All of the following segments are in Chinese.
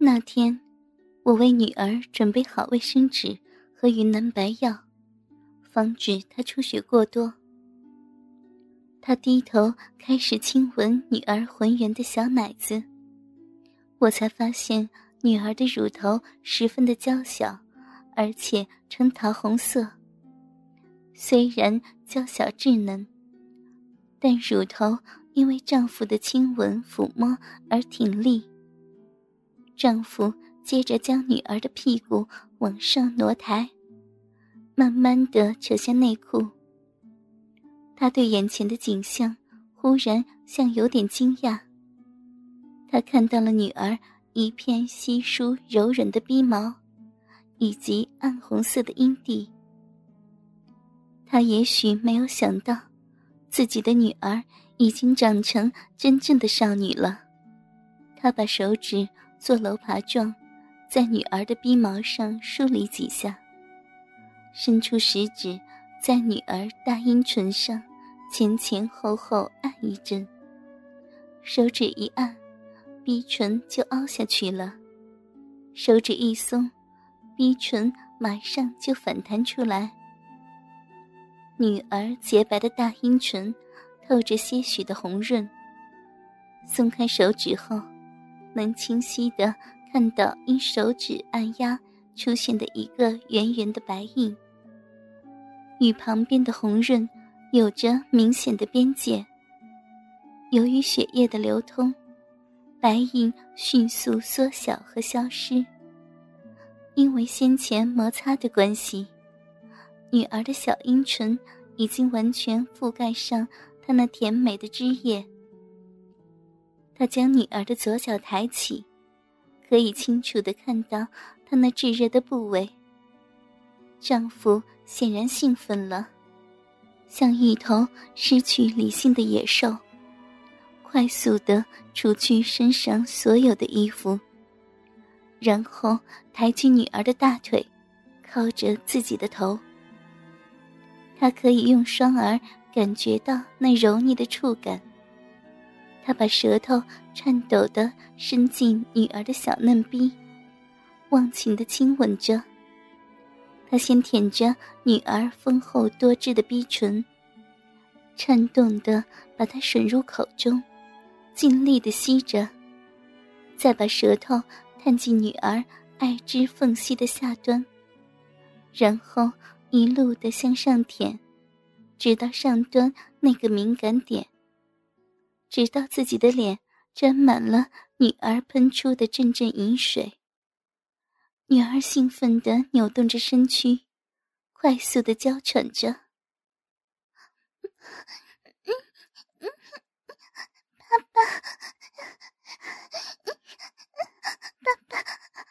那天，我为女儿准备好卫生纸和云南白药，防止她出血过多。她低头开始亲吻女儿浑圆的小奶子，我才发现女儿的乳头十分的娇小，而且呈桃红色。虽然娇小稚嫩，但乳头因为丈夫的亲吻抚摸而挺立。丈夫接着将女儿的屁股往上挪抬，慢慢地扯下内裤。他对眼前的景象忽然像有点惊讶。他看到了女儿一片稀疏柔软的逼毛，以及暗红色的阴蒂。他也许没有想到，自己的女儿已经长成真正的少女了。他把手指做楼爬状，在女儿的逼毛上梳理几下，伸出食指在女儿大阴唇上前前后后按一阵，手指一按，逼唇就凹下去了，手指一松，逼唇马上就反弹出来。女儿洁白的大阴唇透着些许的红润，松开手指后，能清晰地看到因手指按压出现的一个圆圆的白印，与旁边的红润有着明显的边界。由于血液的流通，白印迅速缩小和消失。因为先前摩擦的关系，女儿的小阴唇已经完全覆盖上她那甜美的汁液。她将女儿的左脚抬起，可以清楚地看到她那炙热的部位。丈夫显然兴奋了，像一头失去理性的野兽，快速地除去身上所有的衣服，然后抬起女儿的大腿，靠着自己的头。他可以用双耳感觉到那柔腻的触感。他把舌头颤抖地伸进女儿的小嫩逼，忘情地亲吻着。他先舔着女儿丰厚多汁的逼唇，颤动地把它吮入口中，尽力地吸着，再把舌头探进女儿爱汁缝隙的下端，然后一路地向上舔，直到上端那个敏感点，直到自己的脸沾满了女儿喷出的阵阵饮水。女儿兴奋地扭动着身躯，快速地娇喘着：爸爸，爸爸。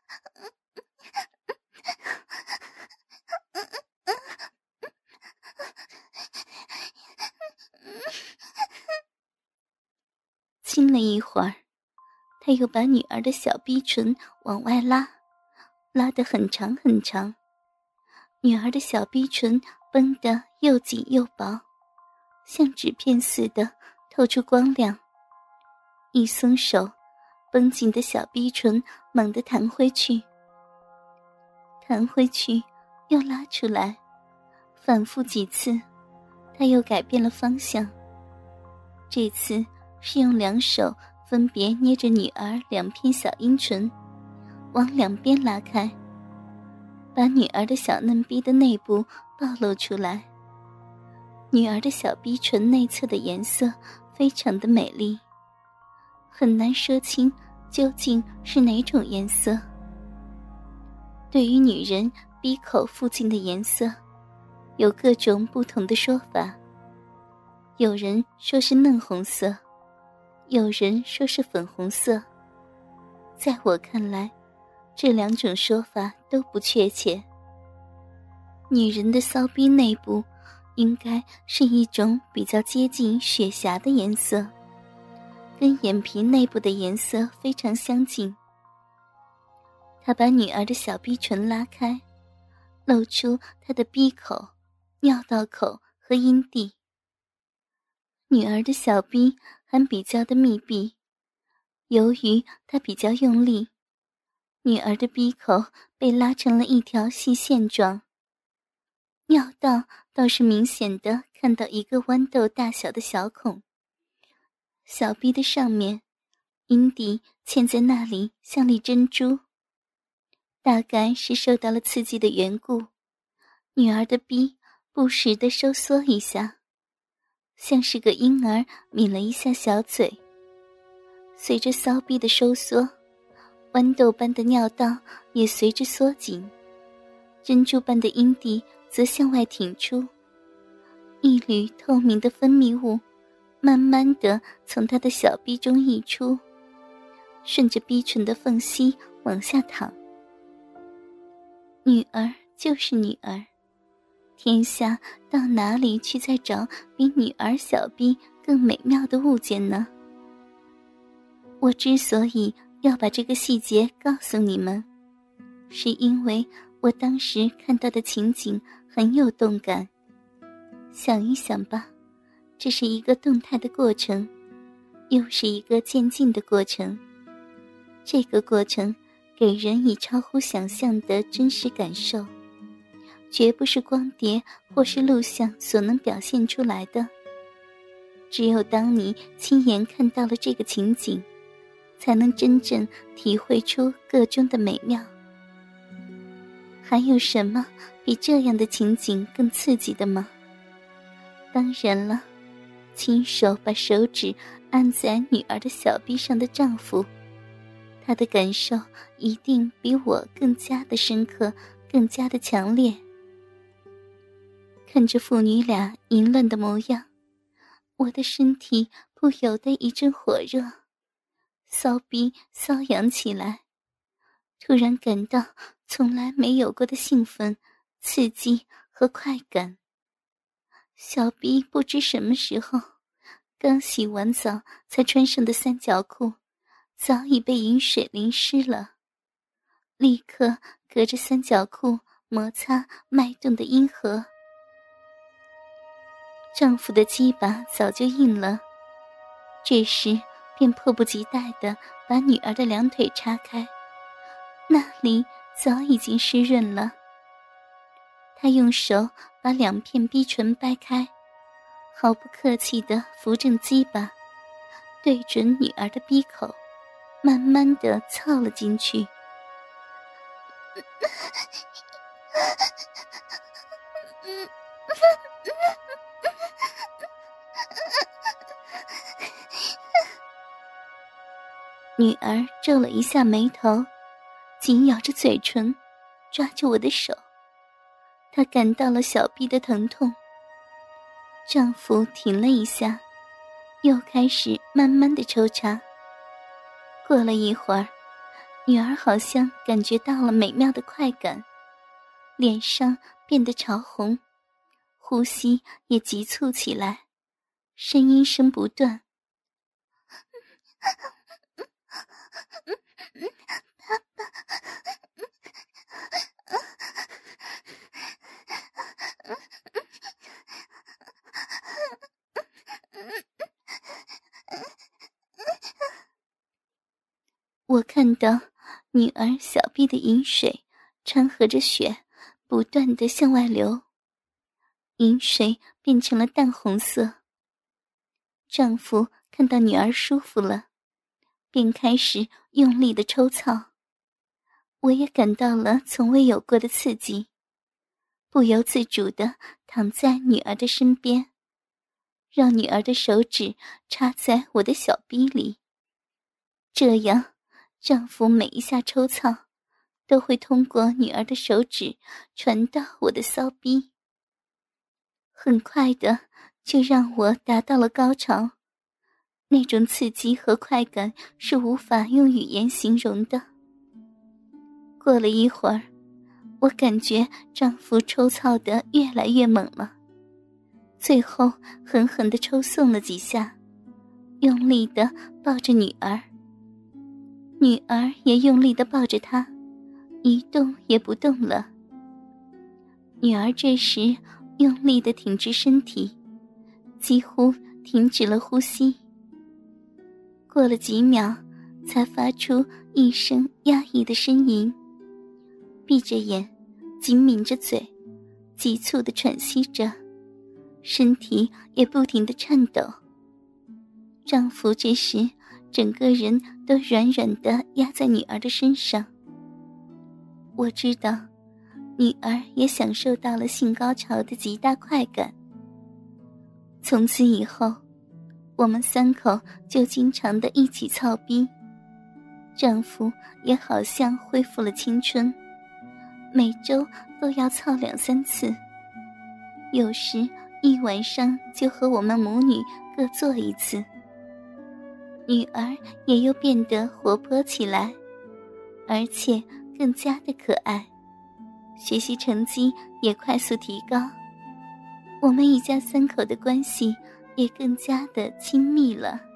亲了一会儿，他又把女儿的小逼唇往外拉，拉得很长很长。女儿的小逼唇绷得又紧又薄，像纸片似的透出光亮。一松手，绷紧的小逼唇猛地弹回去，弹回去又拉出来，反复几次，他又改变了方向。这次是用两手分别捏着女儿两片小阴唇，往两边拉开，把女儿的小嫩逼的内部暴露出来。女儿的小逼唇内侧的颜色非常的美丽，很难说清究竟是哪种颜色。对于女人逼口附近的颜色，有各种不同的说法。有人说是嫩红色，有人说是粉红色。在我看来，这两种说法都不确切。女人的骚逼内部应该是一种比较接近雪霞的颜色，跟眼皮内部的颜色非常相近。她把女儿的小逼唇拉开，露出她的逼口、尿道口和阴蒂。女儿的小逼还比较的密闭，由于她比较用力， 女儿的鼻口被拉成了一条细线状，尿道倒是明显的看到一个豌豆大小的小孔，小臂的上面，阴蒂嵌在那里像粒珍珠。大概是受到了刺激的缘故，女儿的逼不时地收缩一下，像是个婴儿抿了一下小嘴。随着骚逼的收缩，豌豆般的尿道也随之缩紧，珍珠般的阴蒂则向外挺出，一缕透明的分泌物慢慢地从她的小逼中溢出，顺着逼唇的缝隙往下淌。女儿就是女儿，天下到哪里去再找比女儿小逼更美妙的物件呢？我之所以要把这个细节告诉你们，是因为我当时看到的情景很有动感。想一想吧，这是一个动态的过程，又是一个渐进的过程。这个过程给人以超乎想象的真实感受，绝不是光碟或是录像所能表现出来的。只有当你亲眼看到了这个情景，才能真正体会出个中的美妙。还有什么比这样的情景更刺激的吗？当然了，亲手把手指按在女儿的小臂上的丈夫，他的感受一定比我更加的深刻，更加的强烈。看着父女俩淫乱的模样，我的身体不由得一阵火热，骚逼瘙痒起来，突然感到从来没有过的兴奋、刺激和快感。小逼不知什么时候刚洗完澡才穿上的三角裤早已被淫水淋湿了，立刻隔着三角裤摩擦脉动的阴核。丈夫的鸡巴早就硬了，这时便迫不及待地把女儿的两腿叉开，那里早已经湿润了。他用手把两片逼唇掰开，毫不客气地扶正鸡巴，对准女儿的逼口，慢慢地操了进去。女儿皱了一下眉头，紧咬着嘴唇，抓着我的手。她感到了小臂的疼痛。丈夫停了一下，又开始慢慢地抽插。过了一会儿，女儿好像感觉到了美妙的快感，脸上变得潮红，呼吸也急促起来，呻吟声不断。我看到女儿小臂的饮水掺和着血不断地向外流，饮水变成了淡红色。丈夫看到女儿舒服了，便开始用力地抽操。我也感到了从未有过的刺激，不由自主地躺在女儿的身边，让女儿的手指插在我的小逼里。这样丈夫每一下抽操都会通过女儿的手指传到我的骚逼，很快的就让我达到了高潮。那种刺激和快感是无法用语言形容的。过了一会儿，我感觉丈夫抽操得越来越猛了，最后狠狠地抽送了几下，用力地抱着女儿。女儿也用力地抱着他，一动也不动了。女儿这时用力地挺直身体，几乎停止了呼吸。过了几秒， 才发出一声压抑的呻吟，闭着眼，紧抿着嘴，急促地喘息着，身体也不停地颤抖。丈夫这时整个人都软软地压在女儿的身上。我知道女儿也享受到了性高潮的极大快感。从此以后，我们3口就经常的一起操逼，丈夫也好像恢复了青春，每周都要操2、3次，有时一晚上就和我们母女各做1次。女儿也又变得活泼起来，而且更加的可爱，学习成绩也快速提高，我们一家3口的关系也更加的亲密了。